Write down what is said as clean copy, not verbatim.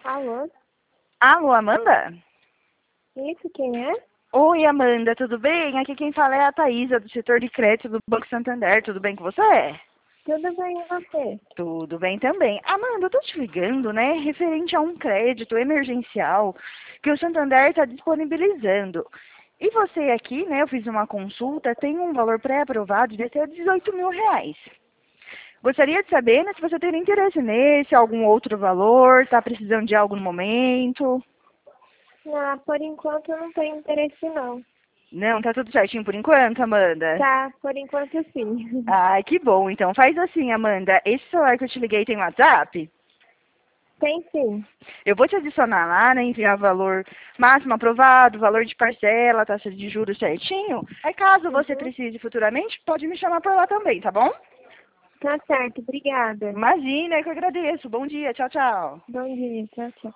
Alô? Alô, Amanda? Isso, quem é? Oi, Amanda, tudo bem? Aqui quem fala é a Thaisa, do setor de crédito do Banco Santander. Tudo bem com você? Tudo bem, e você? Tudo bem também. Amanda, eu tô te ligando, né, referente a um crédito emergencial que o Santander está disponibilizando. E você aqui, né, eu fiz uma consulta, tem um valor pré-aprovado de até R$ 18.000. Gostaria de saber, né, se você tem interesse nesse, algum outro valor, está precisando de algo no momento. Ah, por enquanto eu não tenho interesse não. Não, tá tudo certinho por enquanto, Amanda? Tá, por enquanto sim. Ai, que bom. Então faz assim, Amanda. Esse celular que eu te liguei tem WhatsApp? Tem sim. Eu vou te adicionar lá, né? Enviar valor máximo aprovado, valor de parcela, taxa de juros certinho. Aí caso você Uhum. precise futuramente, pode me chamar por lá também, tá bom? Tá certo, obrigada. Imagina, eu que agradeço. Bom dia, tchau, tchau. Bom dia, tchau, tchau.